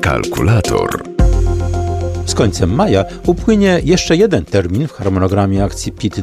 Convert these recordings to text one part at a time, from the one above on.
Kalkulator. Z końcem maja upłynie jeszcze jeden termin w harmonogramie akcji PIT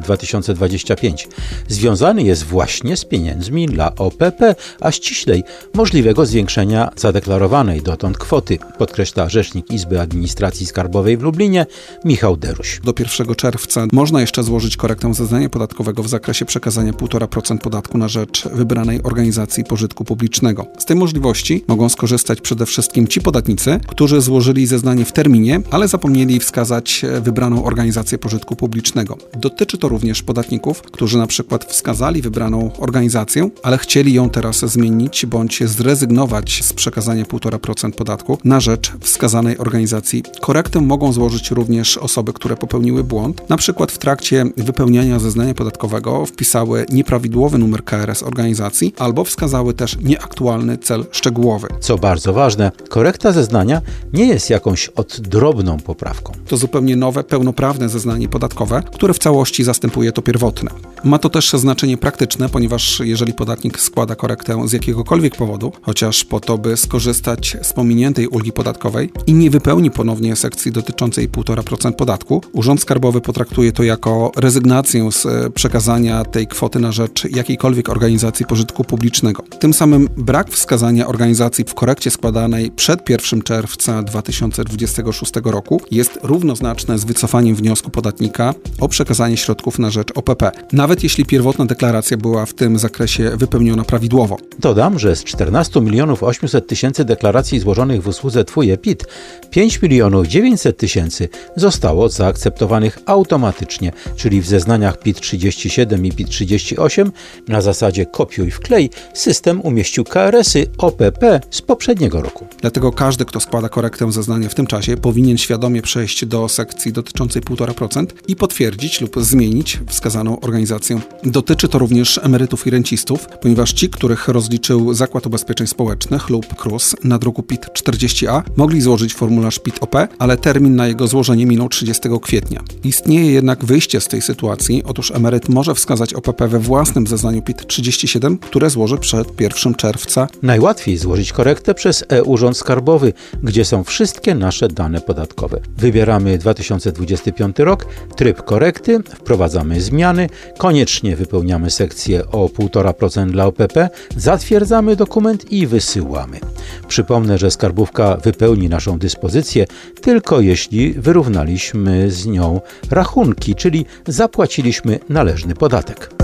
2025. Związany jest właśnie z pieniędzmi dla OPP, a ściślej możliwego zwiększenia zadeklarowanej dotąd kwoty, podkreśla rzecznik Izby Administracji Skarbowej w Lublinie Michał Deruś. Do 1 czerwca można jeszcze złożyć korektę zeznania podatkowego w zakresie przekazania 1,5% podatku na rzecz wybranej organizacji pożytku publicznego. Z tej możliwości mogą skorzystać przede wszystkim ci podatnicy, którzy złożyli zeznanie w terminie, ale zapomnieli wskazać wybraną organizację pożytku publicznego. Dotyczy to również podatników, którzy na przykład wskazali wybraną organizację, ale chcieli ją teraz zmienić bądź zrezygnować z przekazania 1,5% podatku na rzecz wskazanej organizacji. Korektę mogą złożyć również osoby, które popełniły błąd, na przykład w trakcie wypełniania zeznania podatkowego wpisały nieprawidłowy numer KRS organizacji albo wskazały też nieaktualny cel szczegółowy. Co bardzo ważne, korekta zeznania nie jest jakąś oddrobną poprawką. To zupełnie nowe, pełnoprawne zeznanie podatkowe, które w całości zastępuje to pierwotne. Ma to też znaczenie praktyczne, ponieważ jeżeli podatnik składa korektę z jakiegokolwiek powodu, chociaż po to, by skorzystać z pominiętej ulgi podatkowej i nie wypełni ponownie sekcji dotyczącej 1,5% podatku, Urząd Skarbowy potraktuje to jako rezygnację z przekazania tej kwoty na rzecz jakiejkolwiek organizacji pożytku publicznego. Tym samym brak wskazania organizacji w korekcie składanej przed 1 czerwca 2026 roku jest równoznaczne z wycofaniem wniosku podatnika o przekazanie środków na rzecz OPP, nawet jeśli pierwotna deklaracja była w tym zakresie wypełniona prawidłowo. Dodam, że z 14 800 000 deklaracji złożonych w usłudze Twój e-PIT, 5 900 000 zostało zaakceptowanych automatycznie, czyli w zeznaniach PIT 37 i PIT 38 na zasadzie kopiuj wklej system umieścił KRS-y OPP z poprzedniego roku. Dlatego każdy, kto składa korektę zeznania w tym czasie, powinien świadomie przejść do sekcji dotyczącej 1,5% i potwierdzić lub zmienić wskazaną organizację. Dotyczy to również emerytów i rencistów, ponieważ ci, których rozliczył Zakład Ubezpieczeń Społecznych lub KRUS na druku PIT 40A, mogli złożyć formularz PIT-OP, ale termin na jego złożenie minął 30 kwietnia. Istnieje jednak wyjście z tej sytuacji, otóż emeryt może wskazać OPP we własnym zeznaniu PIT 37, które złoży przed 1 czerwca. Najłatwiej złożyć korektę przez e-Urząd Skarbowy, gdzie są wszystkie nasze dane podatkowe. Wybieramy 2025 rok, tryb korekty, wprowadzamy zmiany, koniecznie wypełniamy sekcję o 1,5% dla OPP, zatwierdzamy dokument i wysyłamy. Przypomnę, że skarbówka wypełni naszą dyspozycję tylko jeśli wyrównaliśmy z nią rachunki, czyli zapłaciliśmy należny podatek.